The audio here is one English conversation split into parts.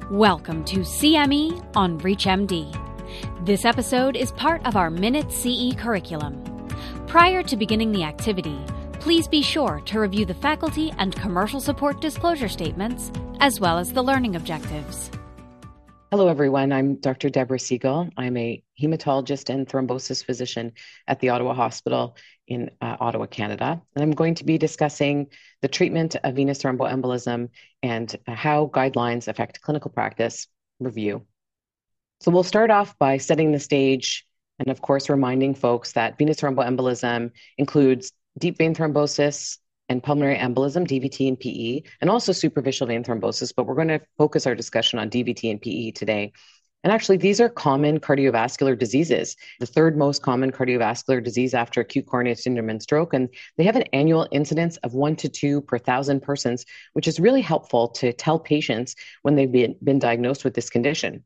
Welcome to CME on ReachMD. This episode is part of our Minute CE curriculum. Prior to beginning the activity, please be sure to review the faculty and commercial support disclosure statements, as well as the learning objectives. Hello, everyone. I'm Dr. Deborah Siegel. I'm a hematologist and thrombosis physician at the Ottawa Hospital in Ottawa, Canada. And I'm going to be discussing the treatment of venous thromboembolism and how guidelines affect clinical practice review. So we'll start off by setting the stage and, of course, reminding folks that venous thromboembolism includes deep vein thrombosis and pulmonary embolism, DVT and PE, and also superficial vein thrombosis, but we're going to focus our discussion on DVT and PE today. And actually, these are common cardiovascular diseases, the third most common cardiovascular disease after acute coronary syndrome and stroke, and they have an annual incidence of 1 to 2 per 1,000 persons, which is really helpful to tell patients when they've been diagnosed with this condition.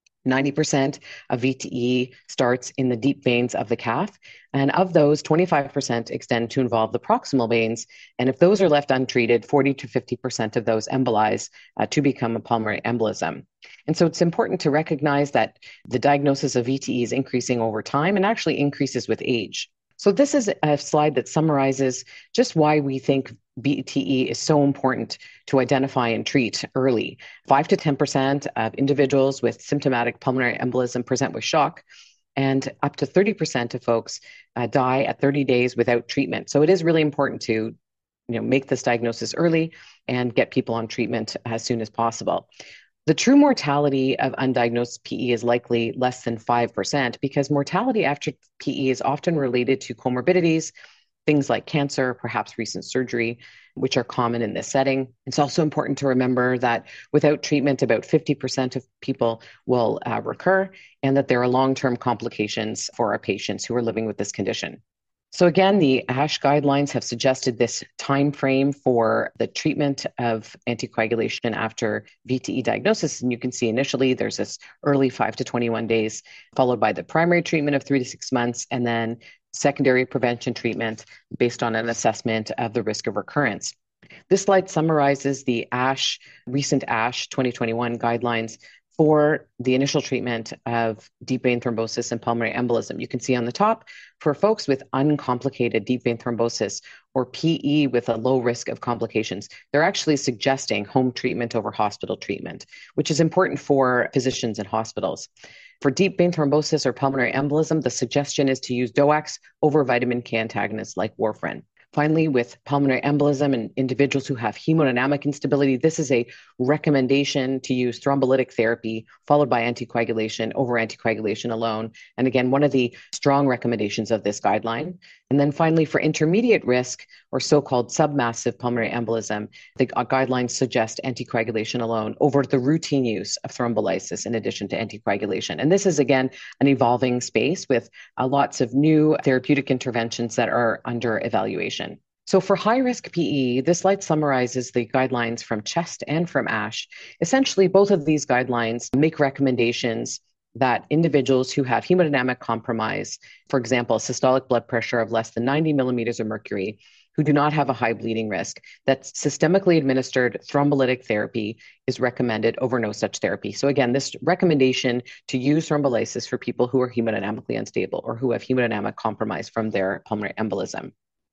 90% of VTE starts in the deep veins of the calf, and of those, 25% extend to involve the proximal veins, and if those are left untreated, 40 to 50% of those embolize to become a pulmonary embolism. And so it's important to recognize that the diagnosis of VTE is increasing over time and actually increases with age. So this is a slide that summarizes just why we think VTE is so important to identify and treat early. 5 to 10% of individuals with symptomatic pulmonary embolism present with shock, and up to 30% of folks die at 30 days without treatment. So it is really important to make this diagnosis early and get people on treatment as soon as possible. The true mortality of undiagnosed PE is likely less than 5% because mortality after PE is often related to comorbidities, things like cancer, perhaps recent surgery, which are common in this setting. It's also important to remember that without treatment, about 50% of people will recur, and that there are long-term complications for our patients who are living with this condition. So again, the ASH guidelines have suggested this time frame for the treatment of anticoagulation after VTE diagnosis. And you can see initially there's this early 5 to 21 days, followed by the primary treatment of 3 to 6 months, and then secondary prevention treatment based on an assessment of the risk of recurrence. This slide summarizes the recent ASH 2021 guidelines for the initial treatment of deep vein thrombosis and pulmonary embolism. You can see on the top, for folks with uncomplicated deep vein thrombosis or PE with a low risk of complications, they're actually suggesting home treatment over hospital treatment, which is important for physicians and hospitals. For deep vein thrombosis or pulmonary embolism, the suggestion is to use DOACs over vitamin K antagonists like warfarin. Finally, with pulmonary embolism and individuals who have hemodynamic instability, this is a recommendation to use thrombolytic therapy followed by anticoagulation over anticoagulation alone. And again, one of the strong recommendations of this guideline. And then finally, for intermediate risk or so-called submassive pulmonary embolism, the guidelines suggest anticoagulation alone over the routine use of thrombolysis in addition to anticoagulation. And this is, again, an evolving space with lots of new therapeutic interventions that are under evaluation. So for high-risk PE, this slide summarizes the guidelines from CHEST and from ASH. Essentially, both of these guidelines make recommendations that individuals who have hemodynamic compromise, for example, systolic blood pressure of less than 90 millimeters of mercury, who do not have a high bleeding risk, that systemically administered thrombolytic therapy is recommended over no such therapy. So again, this recommendation to use thrombolysis for people who are hemodynamically unstable or who have hemodynamic compromise from their pulmonary embolism.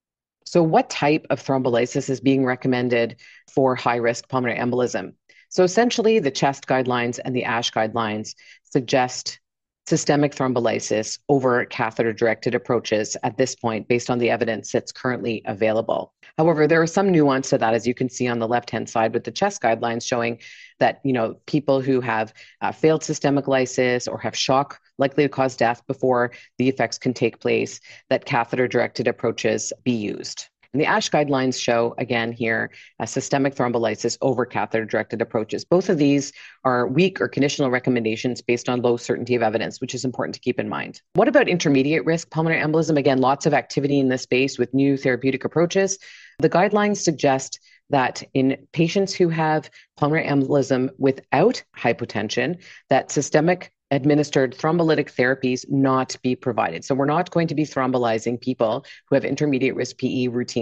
So what type of thrombolysis is being recommended for high-risk pulmonary embolism? So essentially, the CHEST guidelines and the ASH guidelines suggest systemic thrombolysis over catheter-directed approaches at this point based on the evidence that's currently available. However, there is some nuance to that, as you can see on the left-hand side with the CHEST guidelines showing that people who have failed systemic lysis or have shock likely to cause death before the effects can take place, that catheter-directed approaches be used. And the ASH guidelines show, again here, systemic thrombolysis over catheter-directed approaches. Both of these are weak or conditional recommendations based on low certainty of evidence, which is important to keep in mind. What about intermediate risk pulmonary embolism? Again, lots of activity in this space with new therapeutic approaches. The guidelines suggest that in patients who have pulmonary embolism without hypotension, that systemic administered thrombolytic therapies not be provided. So we're not going to be thrombolizing people who have intermediate risk PE routinely.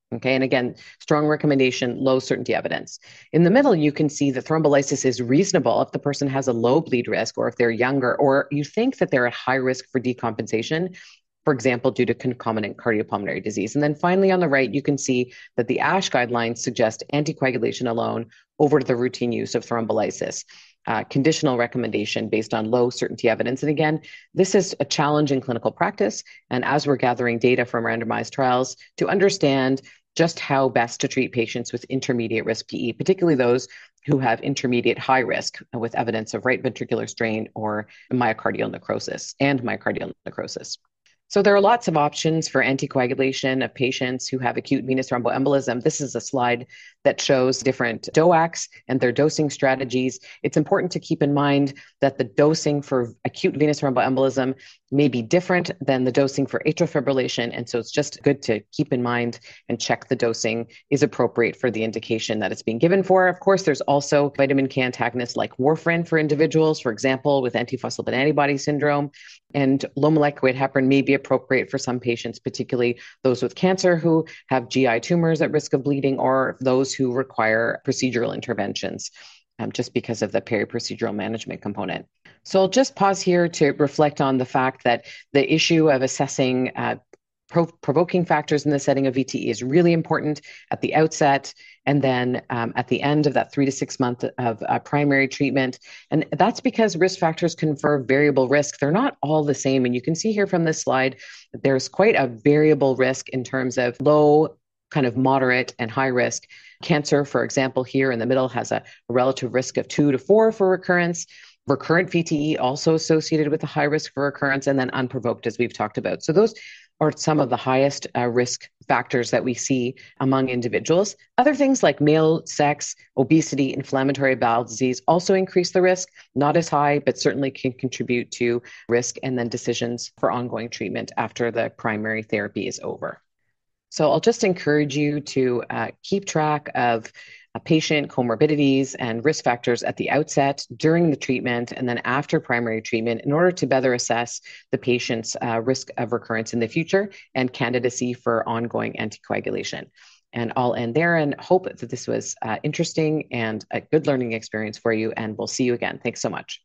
Okay, and again, strong recommendation, low certainty evidence. In the middle, you can see that thrombolysis is reasonable if the person has a low bleed risk or if they're younger or you think that they're at high risk for decompensation, for example, due to concomitant cardiopulmonary disease. And then finally, on the right, you can see that the ASH guidelines suggest anticoagulation alone over the routine use of thrombolysis. Conditional recommendation based on low certainty evidence. And again, this is a challenge in clinical practice. And as we're gathering data from randomized trials to understand just how best to treat patients with intermediate risk PE, particularly those who have intermediate high risk with evidence of right ventricular strain or myocardial necrosis and myocardial necrosis. So there are lots of options for anticoagulation of patients who have acute venous thromboembolism. This is a slide that shows different DOACs and their dosing strategies. It's important to keep in mind that the dosing for acute venous thromboembolism may be different than the dosing for atrial fibrillation. And so it's just good to keep in mind and check the dosing is appropriate for the indication that it's being given for. Of course, there's also vitamin K antagonists like warfarin for individuals, for example, with antiphospholipid antibody syndrome. And low molecular weight heparin may be appropriate for some patients, particularly those with cancer who have GI tumors at risk of bleeding or those who require procedural interventions, just because of the peri-procedural management component. So I'll just pause here to reflect on the fact that the issue of assessing provoking factors in the setting of VTE is really important at the outset and then at the end of that 3 to 6 months of primary treatment. And that's because risk factors confer variable risk. They're not all the same. And you can see here from this slide that there's quite a variable risk in terms of low, kind of moderate, and high risk. Cancer, for example, here in the middle has a relative risk of 2 to 4 for recurrence. Recurrent VTE also associated with a high risk for recurrence, and then unprovoked, as we've talked about. So those are some of the highest risk factors that we see among individuals. Other things like male sex, obesity, inflammatory bowel disease also increase the risk, not as high, but certainly can contribute to risk and then decisions for ongoing treatment after the primary therapy is over. So I'll just encourage you to keep track of patient comorbidities and risk factors at the outset, during the treatment, and then after primary treatment in order to better assess the patient's risk of recurrence in the future and candidacy for ongoing anticoagulation. And I'll end there and hope that this was interesting and a good learning experience for you, and we'll see you again. Thanks so much.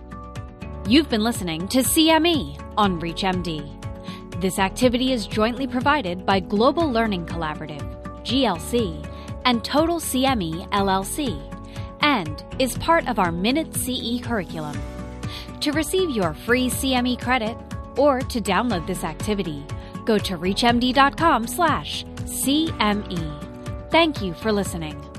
You've been listening to CME on ReachMD. This activity is jointly provided by Global Learning Collaborative, GLC, and Total CME LLC, and is part of our Minute CE curriculum. To receive your free CME credit or to download this activity, go to reachmd.com/CME. Thank you for listening.